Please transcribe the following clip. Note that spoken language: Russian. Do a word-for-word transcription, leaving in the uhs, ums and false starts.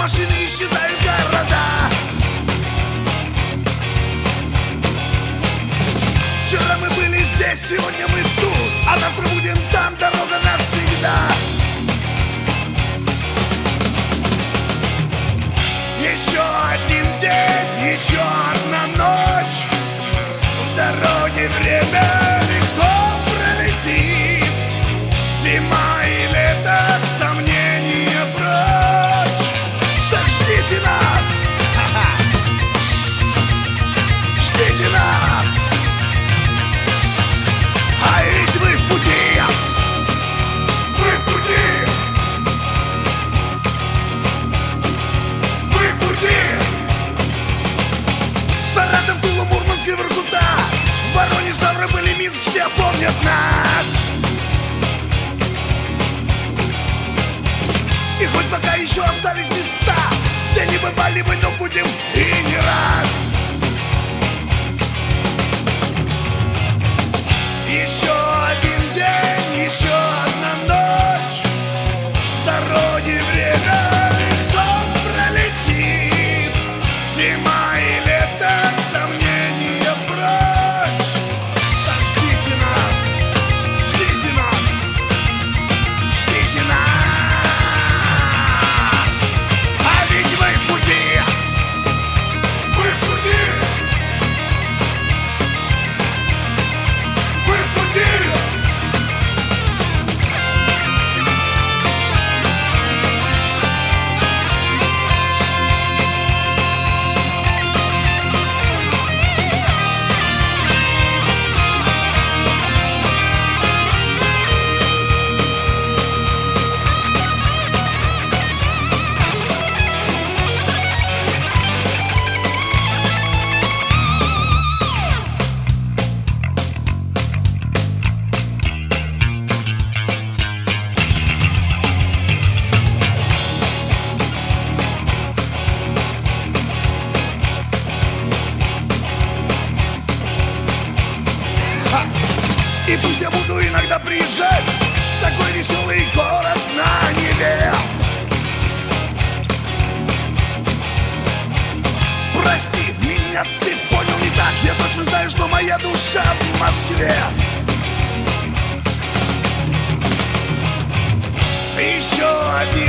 машины, исчезают города. Вчера мы были здесь, сегодня мы тут, а завтра будем там, дорога навсегда. Еще один день, еще одна ночь. В дороге время легко пролетит. Зима и лето, сомнения прочь. Так ждите нас, ха-ха. Ждите нас. А ведь мы в пути. Мы в пути. Мы в пути. Саратов, Тула, Мурманск и Воркута, Воронеж, Ставрополь и Минск, все помнят нас. И хоть пока еще остались места, где не бывали мы, но будем и не раз. Еще один день, еще одна ночь. Дороги время легко пролетит. Зима и лето, сомнения прочь. Так ждите нас, ждите нас, ждите нас. А ведь мы в пути. Мы в пути. Мы в пути. И пусть я буду иногда приезжать в такой веселый город на Неве. Прости меня, ты понял не так. Я точно знаю, что моя душа в Москве. Еще один